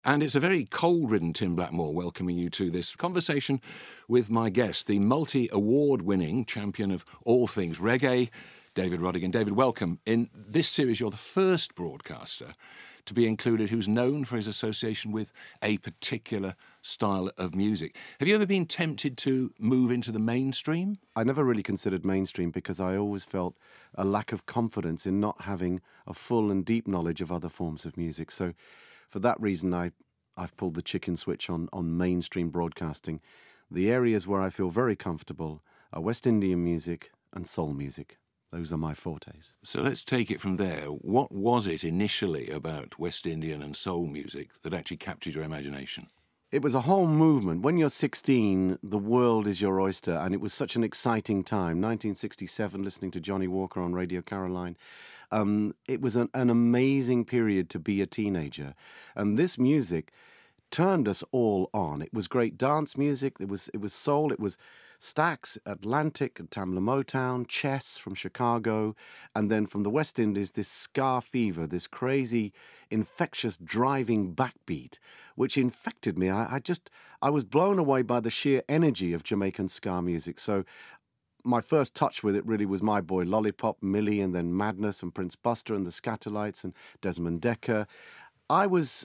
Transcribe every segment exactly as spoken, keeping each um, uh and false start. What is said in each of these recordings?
And it's a very cold-ridden Tim Blackmore welcoming you to this conversation with my guest, the multi-award-winning champion of all things reggae, David Rodigan. David, welcome. In this series, you're the first broadcaster to be included who's known for his association with a particular style of music. Have you ever been tempted to move into the mainstream? I never really considered mainstream because I always felt a lack of confidence in not having a full and deep knowledge of other forms of music. So for that reason, I, I've pulled the chicken switch on, on mainstream broadcasting. The areas where I feel very comfortable are West Indian music and soul music. Those are my fortes. So let's take it from there. What was it initially about West Indian and soul music that actually captured your imagination? It was a whole movement. When you're sixteen, the world is your oyster, and it was such an exciting time. nineteen sixty-seven, listening to Johnny Walker on Radio Caroline. Um, it was an, an amazing period to be a teenager. And this music turned us all on. It was great dance music. It was it was soul. It was Stax, Atlantic, Tamla Motown, Chess from Chicago, and then from the West Indies, this ska fever, this crazy, infectious, driving backbeat, which infected me. I, I just, I was blown away by the sheer energy of Jamaican ska music. So my first touch with it really was My Boy Lollipop, Millie, and then Madness, and Prince Buster, and the Scatterlights, and Desmond Dekker. I was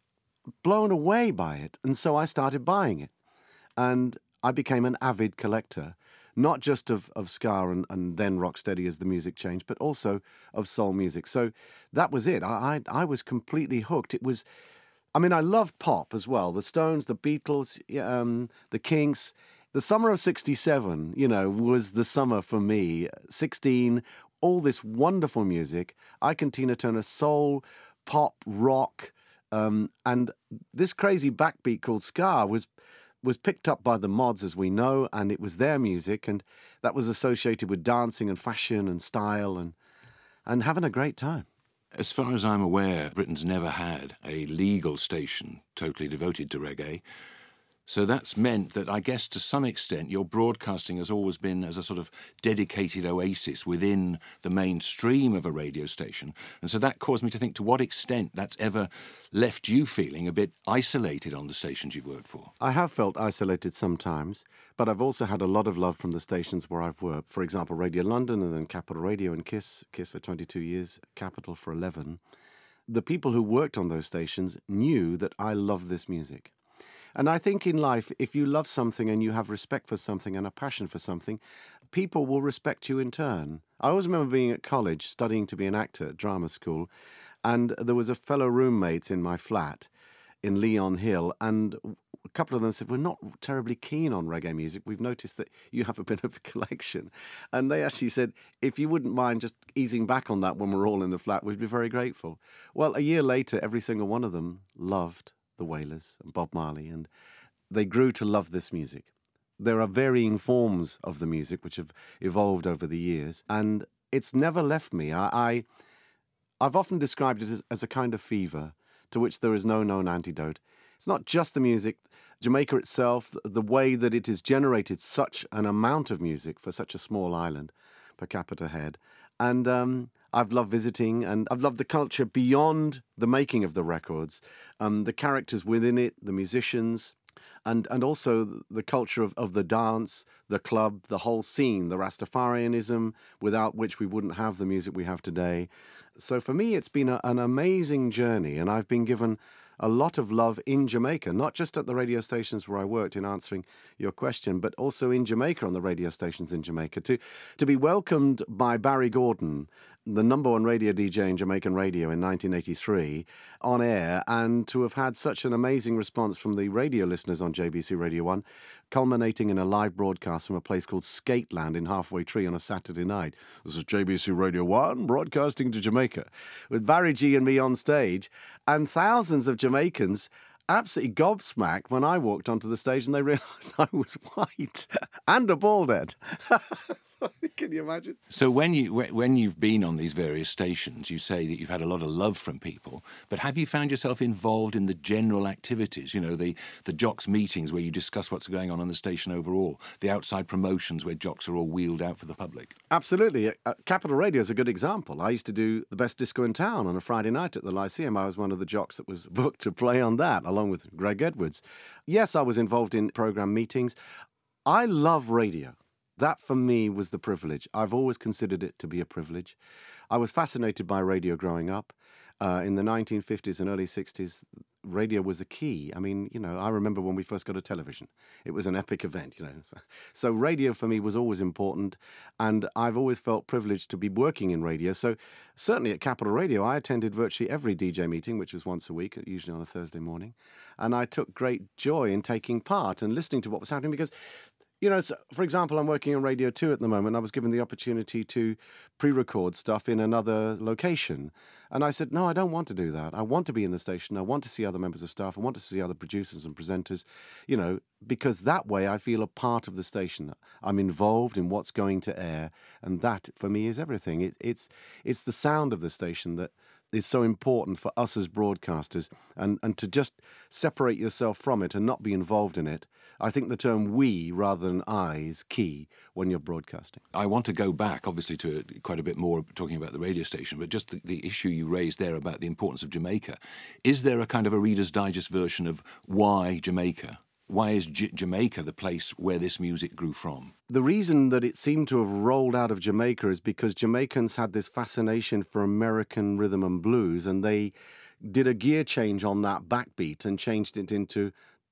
blown away by it, and so I started buying it. And I became an avid collector, not just of, of ska and, and then rocksteady as the music changed, but also of soul music. So that was it. I, I I was completely hooked. It was, I mean, I love pop as well. The Stones, the Beatles, um, the Kinks. The summer of sixty-seven, you know, was the summer for me. sixteen, all this wonderful music. Ike and Tina Turner, soul, pop, rock, um, and this crazy backbeat called ska was was picked up by the mods, as we know, and it was their music, and that was associated with dancing and fashion and style and and having a great time. As far as I'm aware, Britain's never had a legal station totally devoted to reggae. So that's meant that, I guess, to some extent, your broadcasting has always been as a sort of dedicated oasis within the mainstream of a radio station. And so that caused me to think to what extent that's ever left you feeling a bit isolated on the stations you've worked for. I have felt isolated sometimes, but I've also had a lot of love from the stations where I've worked. For example, Radio London and then Capital Radio and KISS, KISS for twenty-two years, Capital for eleven. The people who worked on those stations knew that I love this music. And I think in life, if you love something and you have respect for something and a passion for something, people will respect you in turn. I always remember being at college, studying to be an actor at drama school, and there was a fellow roommate in my flat in Leon Hill, and a couple of them said, we're not terribly keen on reggae music. We've noticed that you have a bit of a collection. And they actually said, if you wouldn't mind just easing back on that when we're all in the flat, we'd be very grateful. Well, a year later, every single one of them loved the Wailers and Bob Marley, and they grew to love this music. There are varying forms of the music which have evolved over the years, and it's never left me. I, I, I've often described it as, as a kind of fever to which there is no known antidote. It's not just the music. Jamaica itself, the, the way that it has generated such an amount of music for such a small island per capita head, and um, I've loved visiting, and I've loved the culture beyond the making of the records, um, the characters within it, the musicians, and, and also the culture of, of the dance, the club, the whole scene, the Rastafarianism, without which we wouldn't have the music we have today. So for me, it's been a, an amazing journey, and I've been given a lot of love in Jamaica, not just at the radio stations where I worked in answering your question, but also in Jamaica on the radio stations in Jamaica. To, to be welcomed by Barry Gordon, the number one radio D J in Jamaican radio in nineteen eighty-three, on air, and to have had such an amazing response from the radio listeners on J B C Radio one, culminating in a live broadcast from a place called Skateland in Halfway Tree on a Saturday night. This is J B C Radio one, broadcasting to Jamaica, with Barry G and me on stage, and thousands of Jamaicans absolutely gobsmacked when I walked onto the stage and they realised I was white and a bald head. So, can you imagine? So when, you, when you've been on these various stations, you say that you've had a lot of love from people, but have you found yourself involved in the general activities, you know, the, the jocks meetings where you discuss what's going on on the station overall, the outside promotions where jocks are all wheeled out for the public? Absolutely. Uh, Capital Radio is a good example. I used to do the best disco in town on a Friday night at the Lyceum. I was one of the jocks that was booked to play on that, along with Greg Edwards. Yes, I was involved in programme meetings. I love radio. That, for me, was the privilege. I've always considered it to be a privilege. I was fascinated by radio growing up. Uh, in the nineteen fifties and early sixties, radio was a key. I mean, you know, I remember when we first got a television. It was an epic event, you know. So radio for me was always important, and I've always felt privileged to be working in radio. So certainly at Capital Radio, I attended virtually every D J meeting, which was once a week, usually on a Thursday morning, and I took great joy in taking part and listening to what was happening because, you know, so, for example, I'm working on Radio two at the moment. I was given the opportunity to pre-record stuff in another location. And I said, no, I don't want to do that. I want to be in the station. I want to see other members of staff. I want to see other producers and presenters, you know, because that way I feel a part of the station. I'm involved in what's going to air. And that, for me, is everything. It, it's, it's the sound of the station that is so important for us as broadcasters, and, and to just separate yourself from it and not be involved in it. I think the term we rather than I is key when you're broadcasting. I want to go back, obviously, to quite a bit more talking about the radio station, but just the, the issue you raised there about the importance of Jamaica. Is there a kind of a Reader's Digest version of why Jamaica? Why is J- Jamaica the place where this music grew from? The reason that it seemed to have rolled out of Jamaica is because Jamaicans had this fascination for American rhythm and blues, and they did a gear change on that backbeat and changed it into...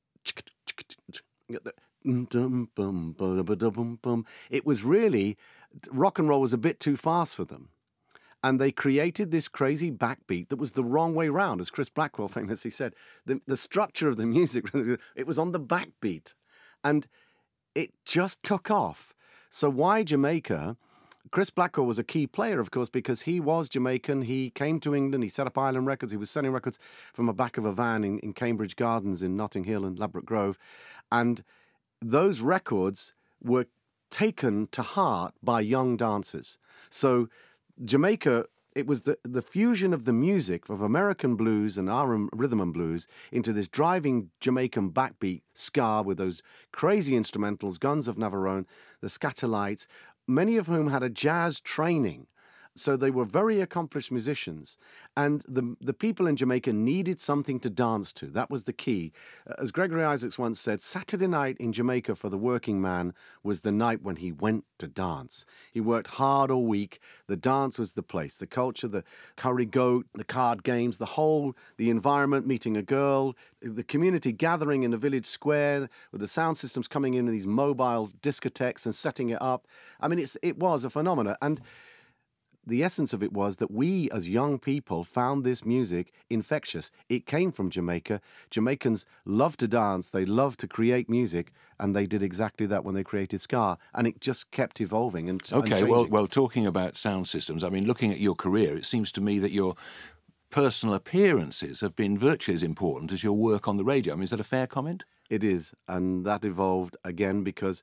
It was really... rock and roll was a bit too fast for them. And they created this crazy backbeat that was the wrong way round, as Chris Blackwell famously said. The, the structure of the music, it was on the backbeat. And it just took off. So why Jamaica? Chris Blackwell was a key player, of course, because he was Jamaican. He came to England. He set up Island Records. He was selling records from the back of a van in, in Cambridge Gardens in Notting Hill and Ladbroke Grove. And those records were taken to heart by young dancers. So Jamaica, it was the, the fusion of the music of American blues and our rhythm and blues into this driving Jamaican backbeat ska with those crazy instrumentals, Guns of Navarone, the Scatterlights, many of whom had a jazz training. So they were very accomplished musicians. And the, the people in Jamaica needed something to dance to. That was the key. As Gregory Isaacs once said, Saturday night in Jamaica for the working man was the night when he went to dance. He worked hard all week. The dance was the place. The culture, the curry goat, the card games, the whole, the environment, meeting a girl, the community gathering in a village square with the sound systems coming in these mobile discotheques and setting it up. I mean, it's, it was a phenomenon. And the essence of it was that we, as young people, found this music infectious. It came from Jamaica. Jamaicans love to dance, they love to create music, and they did exactly that when they created ska, and it just kept evolving and Okay, and well, well, talking about sound systems, I mean, looking at your career, it seems to me that your personal appearances have been virtually as important as your work on the radio. I mean, is that a fair comment? It is, and that evolved again because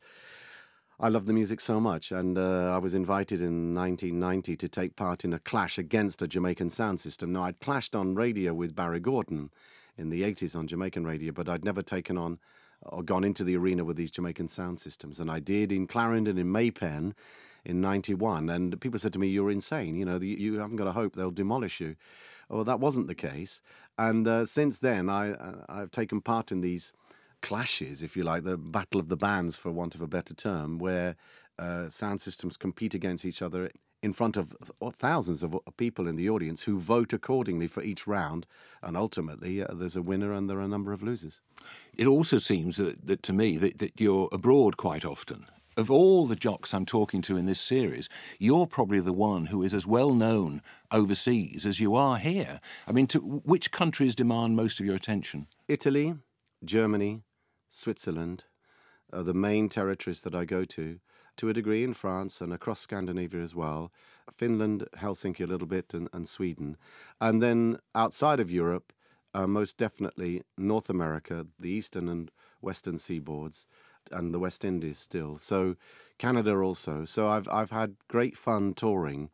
I love the music so much, and uh, I was invited in nineteen ninety to take part in a clash against a Jamaican sound system. Now, I'd clashed on radio with Barry Gordon in the eighties on Jamaican radio, but I'd never taken on or gone into the arena with these Jamaican sound systems. And I did in Clarendon, in Maypen, in ninety-one, and people said to me, you're insane, you know, you haven't got a hope, they'll demolish you. Well, that wasn't the case. And uh, since then, I, uh, I've taken part in these clashes, if you like, the battle of the bands, for want of a better term, where uh, sound systems compete against each other in front of thousands of people in the audience who vote accordingly for each round, and ultimately uh, there's a winner and there are a number of losers. It also seems that, that to me that, that you're abroad quite often. Of all the jocks I'm talking to in this series, you're probably the one who is as well known overseas as you are here. I mean, to which countries demand most of your attention? Italy, Germany, Switzerland are the main territories that I go to, to a degree in France and across Scandinavia as well, Finland, Helsinki a little bit, and, and Sweden. And then outside of Europe, uh, most definitely North America, the eastern and western seaboards, and the West Indies still. So Canada also. So I've I've had great fun touring.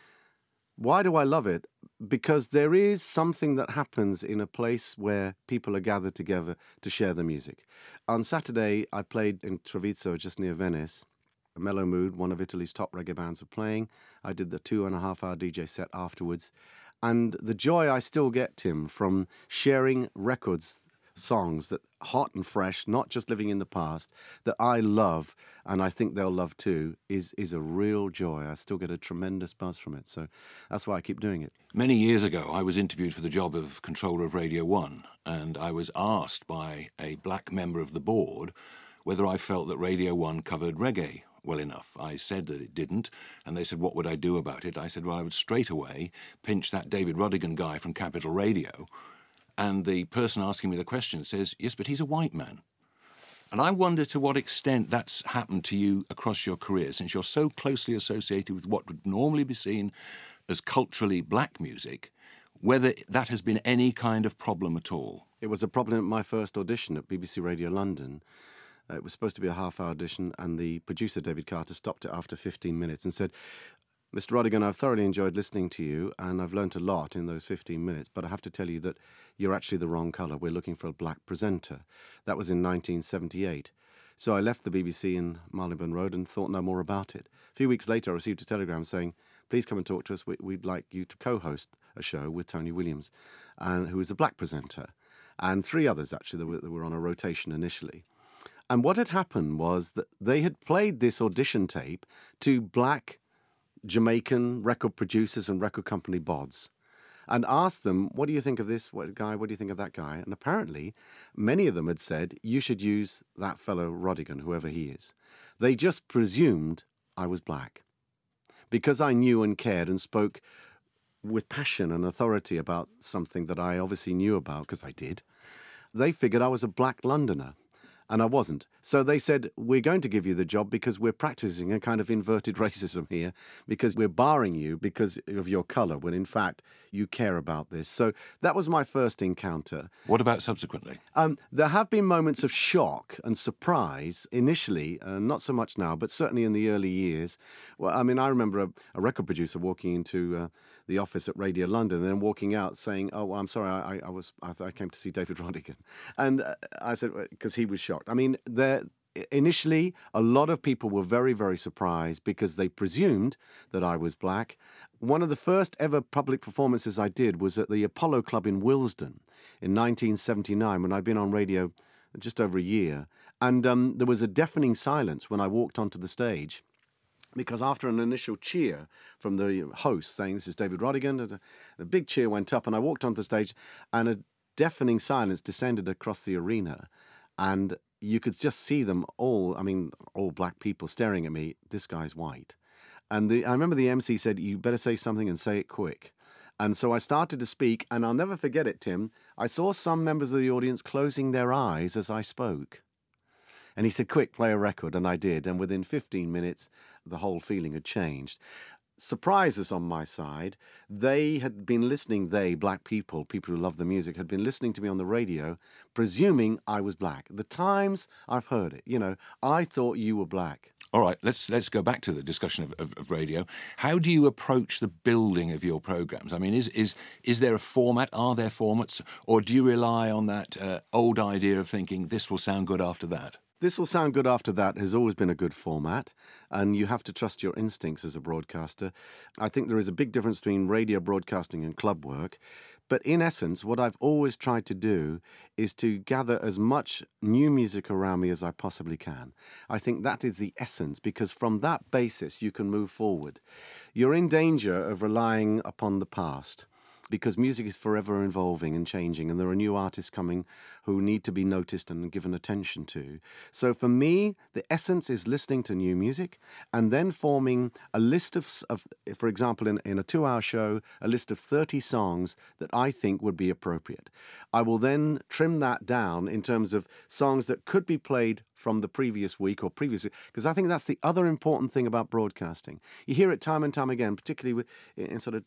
Why do I love it? Because there is something that happens in a place where people are gathered together to share the music. On Saturday, I played in Treviso, just near Venice. Mellow Mood, one of Italy's top reggae bands, were playing. I did the two and a half hour D J set afterwards. And the joy I still get, Tim, from sharing records, songs that hot and fresh, not just living in the past, that I love and I think they'll love too, is is a real joy. I still get a tremendous buzz from it. So that's why I keep doing it. Many years ago, I was interviewed for the job of controller of Radio One, and I was asked by a black member of the board whether I felt that Radio One covered reggae well enough. I said that it didn't, and they said, what would I do about it? I said, well, I would straight away pinch that David Rodigan guy from Capital Radio. And the person asking me the question says, yes, but he's a white man. And I wonder to what extent that's happened to you across your career, since you're so closely associated with what would normally be seen as culturally black music, whether that has been any kind of problem at all. It was a problem at my first audition at B B C Radio London. Uh, it was supposed to be a half-hour audition, and the producer, David Carter, stopped it after fifteen minutes and said, Mister Rodigan, I've thoroughly enjoyed listening to you, and I've learnt a lot in those fifteen minutes, but I have to tell you that you're actually the wrong colour. We're looking for a black presenter. That was in nineteen seventy-eight. So I left the B B C in Marylebone Road and thought no more about it. A few weeks later, I received a telegram saying, please come and talk to us. We, we'd like you to co-host a show with Tony Williams, and who is a black presenter, and three others, actually, that were, that were on a rotation initially. And what had happened was that they had played this audition tape to black Jamaican record producers and record company bods and asked them, what do you think of this what guy? What do you think of that guy? And apparently, many of them had said, you should use that fellow Rodigan, whoever he is. They just presumed I was black. Because I knew and cared and spoke with passion and authority about something that I obviously knew about, because I did, they figured I was a black Londoner. And I wasn't. So they said, we're going to give you the job because we're practicing a kind of inverted racism here, because we're barring you because of your colour, when in fact you care about this. So that was my first encounter. What about subsequently? Um, there have been moments of shock and surprise initially, uh, not so much now, but certainly in the early years. Well, I mean, I remember a, a record producer walking into uh, the office at Radio London and then walking out saying, oh, well, I'm sorry, I, I was I, I came to see David Rodigan. And uh, I said, because he was shocked. I mean, there initially, a lot of people were very, very surprised because they presumed that I was black. One of the first ever public performances I did was at the Apollo Club in Willesden in nineteen seventy-nine, when I'd been on radio just over a year. And um, there was a deafening silence when I walked onto the stage, because after an initial cheer from the host saying, this is David Rodigan, a big cheer went up, and I walked onto the stage, and a deafening silence descended across the arena. And you could just see them all, I mean, all black people staring at me, this guy's white. And the, I remember the M C said, you better say something and say it quick. And so I started to speak, and I'll never forget it, Tim. I saw some members of the audience closing their eyes as I spoke. And he said, quick, play a record, and I did. And within fifteen minutes, the whole feeling had changed. Surprises on my side. They had been listening, they, black people, people who love the music, had been listening to me on the radio, presuming I was black. The times I've heard it, you know, I thought you were black. All right, let's let's go back to the discussion of, of, of radio. How do you approach the building of your programmes? I mean, is is is there a format? Are there formats? Or do you rely on that uh, old idea of thinking this will sound good after that? This will sound good after that has always been a good format, and you have to trust your instincts as a broadcaster. I think there is a big difference between radio broadcasting and club work, but in essence, what I've always tried to do is to gather as much new music around me as I possibly can. I think that is the essence, because from that basis you can move forward. You're in danger of relying upon the past, because music is forever evolving and changing, and there are new artists coming who need to be noticed and given attention to. So for me, the essence is listening to new music and then forming a list of, of for example, in, in a two-hour show, a list of thirty songs that I think would be appropriate. I will then trim that down in terms of songs that could be played from the previous week or previous week, because I think that's the other important thing about broadcasting. You hear it time and time again, particularly with, in sort of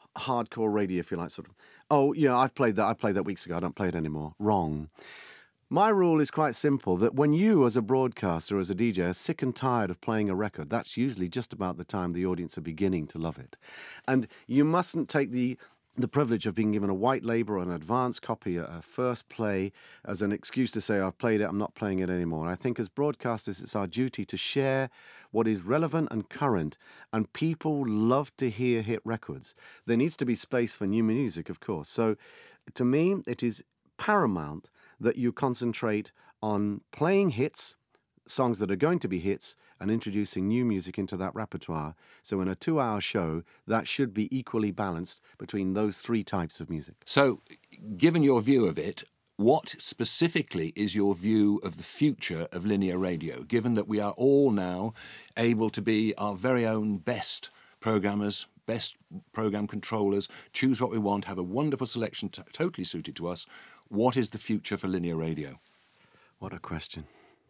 hardcore radio, if you like, sort of, oh, yeah, I've played that, I played that weeks ago, I don't play it anymore. Wrong. My rule is quite simple, that when you, as a broadcaster, as a D J, are sick and tired of playing a record, that's usually just about the time the audience are beginning to love it. And you mustn't take the the privilege of being given a white label or an advance copy, a, a first play, as an excuse to say, I've played it, I'm not playing it anymore. And I think as broadcasters, it's our duty to share what is relevant and current, and people love to hear hit records. There needs to be space for new music, of course. So to me, it is paramount that you concentrate on playing hits, songs that are going to be hits, and introducing new music into that repertoire. So in a two-hour show, that should be equally balanced between those three types of music. So, given your view of it, what specifically is your view of the future of linear radio, given that we are all now able to be our very own best programmers, best program controllers, choose what we want, have a wonderful selection t- totally suited to us? What is the future for linear radio? What a question.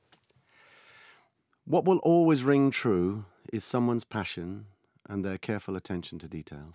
What will always ring true is someone's passion and their careful attention to detail.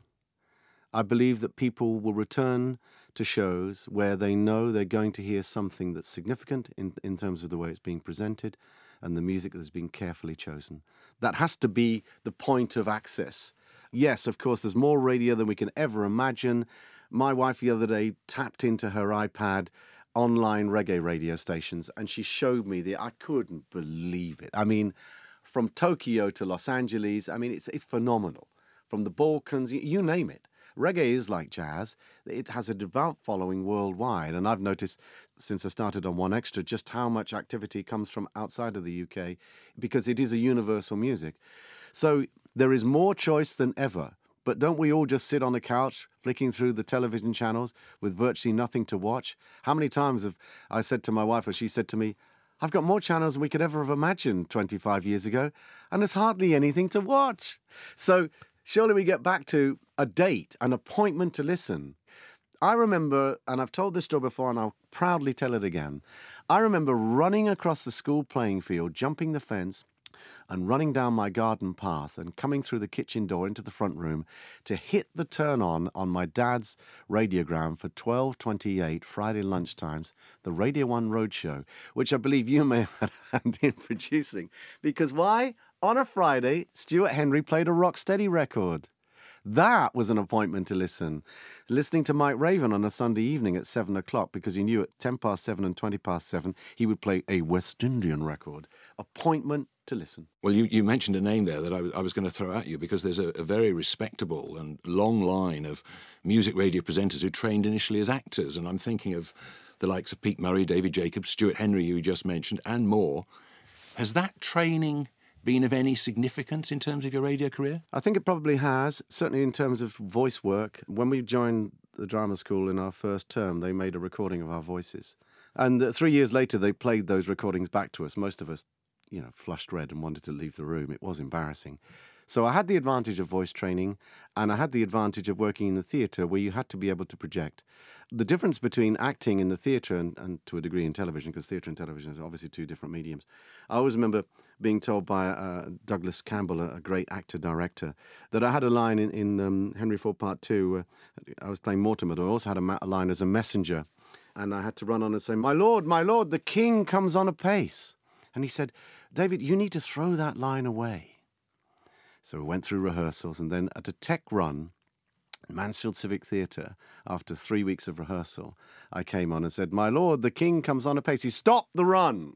I believe that people will return to shows where they know they're going to hear something that's significant in, in terms of the way it's being presented and the music that's been carefully chosen. That has to be the point of access. Yes, of course, there's more radio than we can ever imagine. My wife the other day tapped into her iPad online reggae radio stations, and she showed me the, I couldn't believe it. I mean, from Tokyo to Los Angeles, I mean, it's it's phenomenal. From the Balkans, you name it. Reggae is like jazz. It has a devout following worldwide, and I've noticed since I started on One Extra just how much activity comes from outside of the U K, because it is a universal music. So there is more choice than ever. But don't we all just sit on the couch, flicking through the television channels with virtually nothing to watch? How many times have I said to my wife, or she said to me, I've got more channels than we could ever have imagined twenty-five years ago, and there's hardly anything to watch. So surely we get back to a date, an appointment to listen. I remember, and I've told this story before, and I'll proudly tell it again, I remember running across the school playing field, jumping the fence, and running down my garden path and coming through the kitchen door into the front room to hit the turn on on my dad's radiogram for twelve twenty-eight Friday lunchtimes, the Radio one Roadshow, which I believe you may have had a hand in producing. Because why? On a Friday, Stuart Henry played a Rocksteady record. That was an appointment to listen. Listening to Mike Raven on a Sunday evening at seven o'clock, because he knew at ten past seven and twenty past seven he would play a West Indian record. Appointment to listen. Well, you, you mentioned a name there that I was, I was going to throw at you, because there's a, a very respectable and long line of music radio presenters who trained initially as actors, and I'm thinking of the likes of Pete Murray, David Jacobs, Stuart Henry, you just mentioned, and more. Has that training been of any significance in terms of your radio career? I think it probably has, certainly in terms of voice work. When we joined the drama school in our first term, they made a recording of our voices. And uh, three years later, they played those recordings back to us. Most of us, you know, flushed red and wanted to leave the room. It was embarrassing. So I had the advantage of voice training, and I had the advantage of working in the theatre where you had to be able to project. The difference between acting in the theatre and, and to a degree in television, because theatre and television are obviously two different mediums. I always remember being told by uh, Douglas Campbell, a, a great actor-director, that I had a line in, in um, Henry Ford Part two. Uh, I was playing Mortimer, but I also had a, ma- a line as a messenger, and I had to run on and say, "My lord, my lord, the king comes on apace." And he said, "David, you need to throw that line away." So we went through rehearsals, and then at a tech run at Mansfield Civic Theatre, after three weeks of rehearsal, I came on and said, "My lord, the king comes on apace." He stopped the run.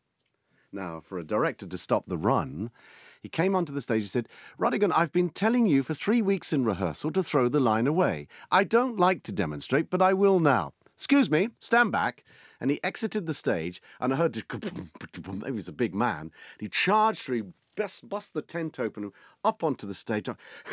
Now, for a director to stop the run, he came onto the stage and said, "Rodigan, I've been telling you for three weeks in rehearsal to throw the line away. I don't like to demonstrate, but I will now. Excuse me, stand back." And he exited the stage, and I heard, he was a big man, he charged through, he bust, bust the tent open, up onto the stage,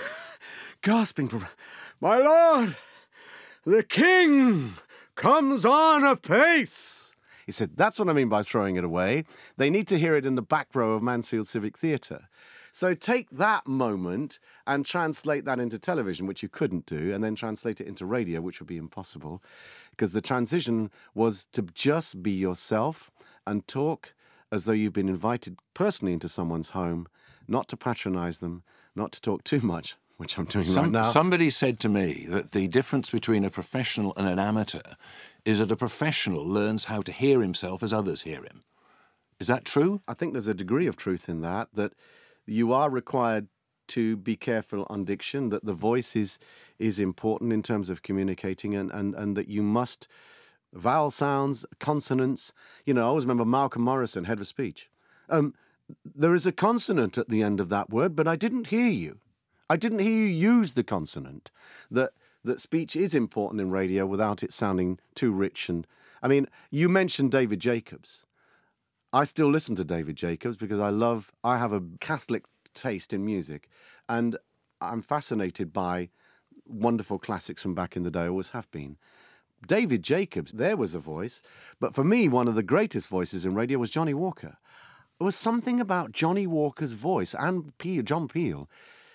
gasping for, "My lord, the king comes on apace." He said, "That's what I mean by throwing it away. They need to hear it in the back row of Mansfield Civic Theatre." So take that moment and translate that into television, which you couldn't do, and then translate it into radio, which would be impossible, because the transition was to just be yourself and talk as though you've been invited personally into someone's home, not to patronize them, not to talk too much, which I'm doing Some, right now. Somebody said to me that the difference between a professional and an amateur is that a professional learns how to hear himself as others hear him. Is that true? I think there's a degree of truth in that, that you are required to be careful on diction, that the voice is, is important in terms of communicating, and, and, and that you must, vowel sounds, consonants. You know, I always remember Malcolm Morrison, head of speech. Um, there is a consonant at the end of that word, but I didn't hear you. I didn't hear you use the consonant. That that speech is important in radio without it sounding too rich. And I mean, you mentioned David Jacobs. I still listen to David Jacobs because I love, I have a Catholic taste in music, and I'm fascinated by wonderful classics from back in the day, always have been. David Jacobs, there was a voice, but for me, one of the greatest voices in radio was Johnny Walker. There was something about Johnny Walker's voice and Peel, John Peel.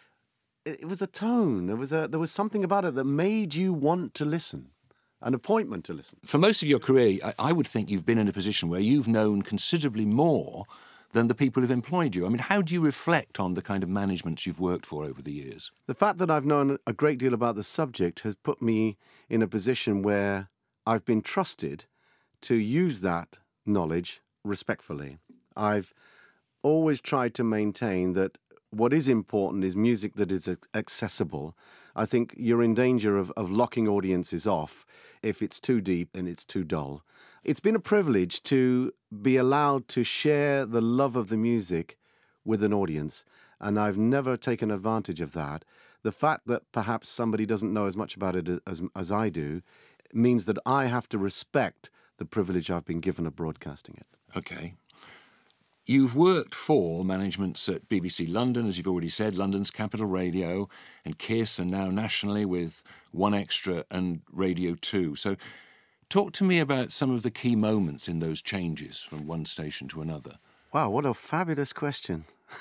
It was a tone. There was a there was something about it that made you want to listen, an appointment to listen. For most of your career, I, I would think you've been in a position where you've known considerably more than the people who've employed you. I mean, how do you reflect on the kind of management you've worked for over the years? The fact that I've known a great deal about the subject has put me in a position where I've been trusted to use that knowledge respectfully. I've always tried to maintain that what is important is music that is accessible. I think you're in danger of, of locking audiences off if it's too deep and it's too dull. It's been a privilege to be allowed to share the love of the music with an audience, and I've never taken advantage of that. The fact that perhaps somebody doesn't know as much about it as, as I do means that I have to respect the privilege I've been given of broadcasting it. Okay. You've worked for managements at B B C London, as you've already said, London's Capital Radio, and KISS, and now nationally with One Extra and Radio two. So talk to me about some of the key moments in those changes from one station to another. Wow, what a fabulous question.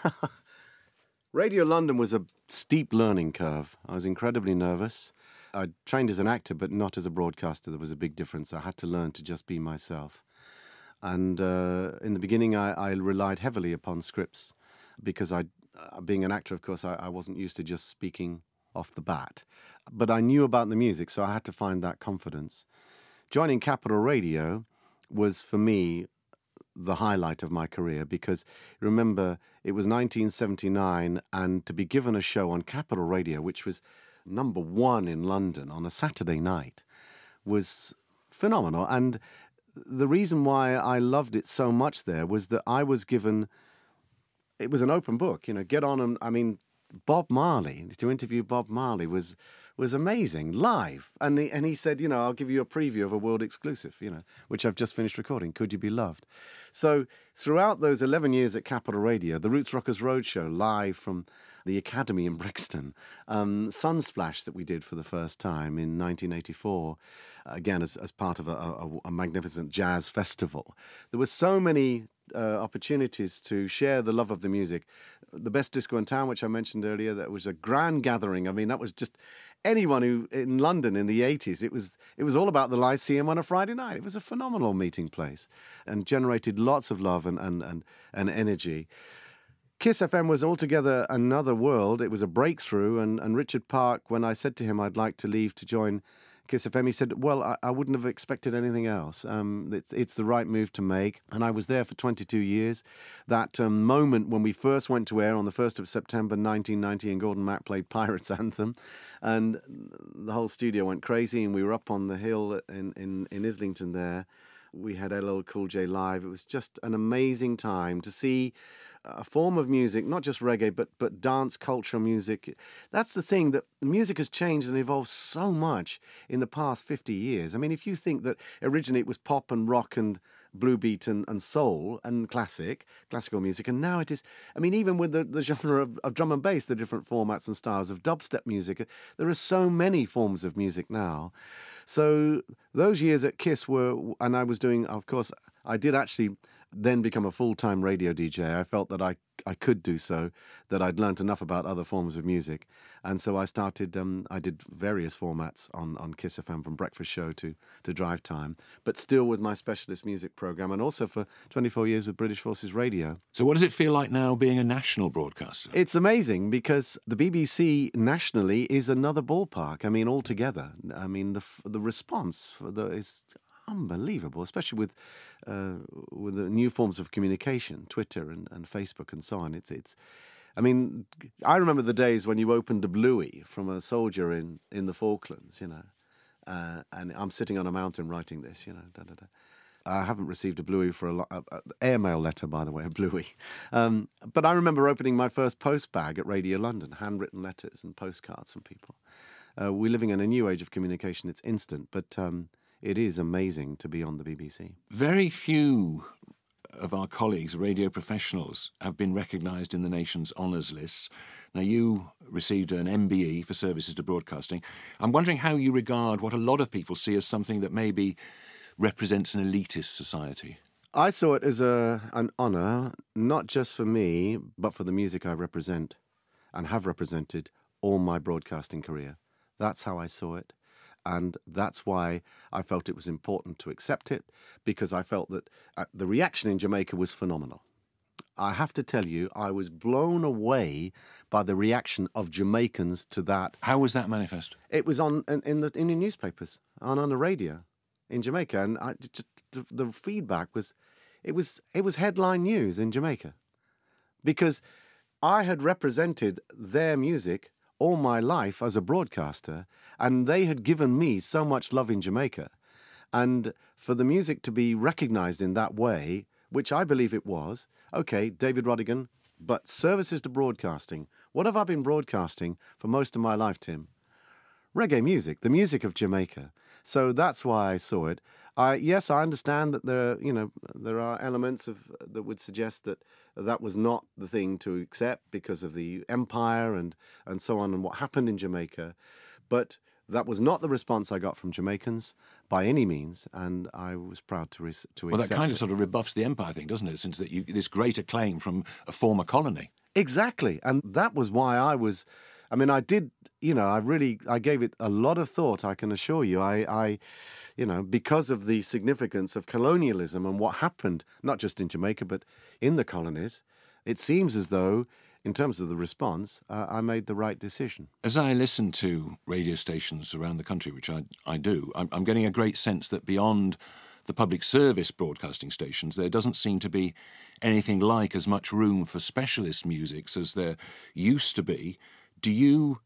Radio London was a steep learning curve. I was incredibly nervous. I trained as an actor, but not as a broadcaster. There was a big difference. I had to learn to just be myself. And uh, in the beginning, I, I relied heavily upon scripts because, I, uh, being an actor, of course, I, I wasn't used to just speaking off the bat. But I knew about the music, so I had to find that confidence. Joining Capital Radio was, for me, the highlight of my career because, remember, it was nineteen seventy-nine, and to be given a show on Capital Radio, which was number one in London on a Saturday night, was phenomenal. And the reason why I loved it so much there was that I was given, it was an open book, you know, get on and, I mean, Bob Marley, to interview Bob Marley was was amazing, live. And he, and he said, you know, I'll give you a preview of a world exclusive, you know, which I've just finished recording, Could You Be Loved? So throughout those eleven years at Capital Radio, the Roots Rockers Roadshow live from the Academy in Brixton, um, Sunsplash that we did for the first time in nineteen eighty-four, again, as, as part of a, a, a magnificent jazz festival. There were so many uh, opportunities to share the love of the music. The Best Disco in Town, which I mentioned earlier, that was a grand gathering. I mean, that was just anyone who, in London in the eighties, it was it was all about the Lyceum on a Friday night. It was a phenomenal meeting place and generated lots of love and, and, and, and energy. KISS F M was altogether another world. It was a breakthrough, and, and Richard Park, when I said to him I'd like to leave to join KISS F M, he said, well, I, I wouldn't have expected anything else. Um, it's, it's the right move to make. And I was there for twenty-two years. That um, moment when we first went to air on the first of September nineteen ninety, and Gordon Mack played Pirates Anthem, and the whole studio went crazy, and we were up on the hill in, in, in Islington there. We had L L Cool J live. It was just an amazing time to see a form of music, not just reggae, but but dance culture music. That's the thing, that music has changed and evolved so much in the past fifty years. I mean, if you think that originally it was pop and rock and blue beat and, and soul and classic, classical music, and now it is, I mean, even with the, the genre of, of drum and bass, the different formats and styles of dubstep music, there are so many forms of music now. So those years at KISS were, and I was doing, of course, I did actually then become a full-time radio D J. I felt that I I could do so, that I'd learnt enough about other forms of music. And so I started, um, I did various formats on, on Kiss F M, from breakfast show to, to drive time, but still with my specialist music programme, and also for twenty-four years with British Forces Radio. So what does it feel like now being a national broadcaster? It's amazing because the B B C nationally is another ballpark. I mean, altogether. I mean, the the response for the, is unbelievable, especially with uh, with the new forms of communication, Twitter and, and Facebook and so on. It's it's. I mean, I remember the days when you opened a bluey from a soldier in, in the Falklands, you know, uh, and I'm sitting on a mountain writing this, you know. Da, da, da. I haven't received a bluey for a lot. Uh, uh, airmail letter, by the way, a bluey. Um, but I remember opening my first post bag at Radio London, handwritten letters and postcards from people. Uh, we're living in a new age of communication. It's instant, but um, it is amazing to be on the B B C. Very few of our colleagues, radio professionals, have been recognised in the nation's honours lists. Now, you received an M B E for services to broadcasting. I'm wondering how you regard what a lot of people see as something that maybe represents an elitist society. I saw it as a an honour, not just for me, but for the music I represent and have represented all my broadcasting career. That's how I saw it. And that's why I felt it was important to accept it, because I felt that uh, the reaction in Jamaica was phenomenal. I have to tell you, I was blown away by the reaction of Jamaicans to that. How was that manifest? It was on in, in the in the newspapers, on on the radio in Jamaica, and I, just, the, the feedback was, it was it was headline news in Jamaica, because I had represented their music all my life as a broadcaster, and they had given me so much love in Jamaica. And for the music to be recognised in that way, which I believe it was, okay, David Rodigan, but services to broadcasting. What have I been broadcasting for most of my life, Tim? Reggae music, the music of Jamaica. So that's why I saw it. I, yes, I understand that there, you know, there are elements of that would suggest that that was not the thing to accept because of the empire and, and so on and what happened in Jamaica. But that was not the response I got from Jamaicans by any means, and I was proud to, res- to well, accept it. Well, that kind of sort of rebuffs the empire thing, doesn't it, since that you, this great acclaim from a former colony. Exactly, and that was why I was... I mean, I did, you know, I really, I gave it a lot of thought, I can assure you. I, I, you know, because of the significance of colonialism and what happened, not just in Jamaica, but in the colonies, it seems as though, in terms of the response, uh, I made the right decision. As I listen to radio stations around the country, which I, I do, I'm, I'm getting a great sense that beyond the public service broadcasting stations, there doesn't seem to be anything like as much room for specialist musics as there used to be. Do you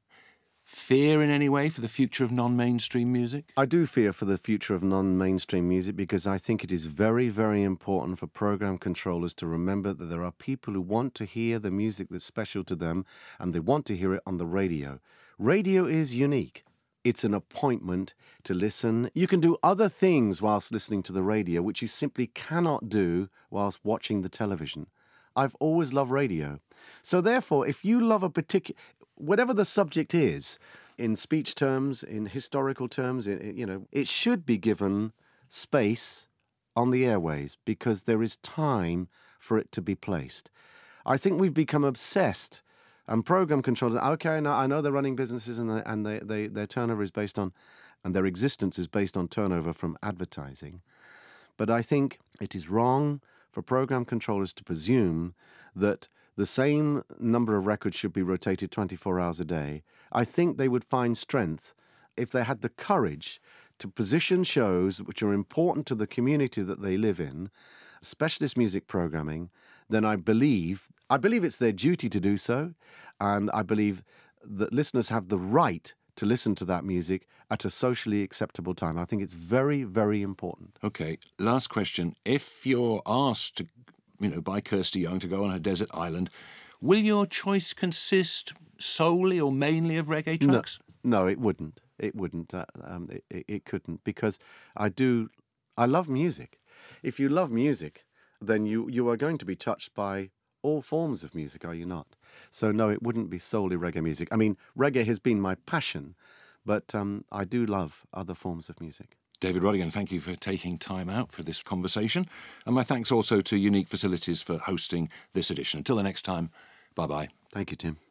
fear in any way for the future of non-mainstream music? I do fear for the future of non-mainstream music, because I think it is very, very important for program controllers to remember that there are people who want to hear the music that's special to them, and they want to hear it on the radio. Radio is unique. It's an appointment to listen. You can do other things whilst listening to the radio, which you simply cannot do whilst watching the television. I've always loved radio. So therefore, if you love a particular... whatever the subject is, in speech terms, in historical terms, in, you know, it should be given space on the airways, because there is time for it to be placed. I think we've become obsessed, and program controllers, okay, now I know they're running businesses and, they, and they, they, their turnover is based on, and their existence is based on turnover from advertising. But I think it is wrong for program controllers to presume that the same number of records should be rotated twenty-four hours a day. I think they would find strength if they had the courage to position shows which are important to the community that they live in, specialist music programming. Then I believe, I believe it's their duty to do so, and I believe that listeners have the right to listen to that music at a socially acceptable time. I think it's very, very important. Okay, last question. If you're asked to, you know, by Kirsty Young to go on a desert island, will your choice consist solely or mainly of reggae tracks? No, no, it wouldn't. It wouldn't. Uh, um, it, it couldn't, because I do, I love music. If you love music, then you, you are going to be touched by all forms of music, are you not? So no, it wouldn't be solely reggae music. I mean, reggae has been my passion, but um, I do love other forms of music. David Rodigan, thank you for taking time out for this conversation. And my thanks also to Unique Facilities for hosting this edition. Until the next time, bye-bye. Thank you, Tim.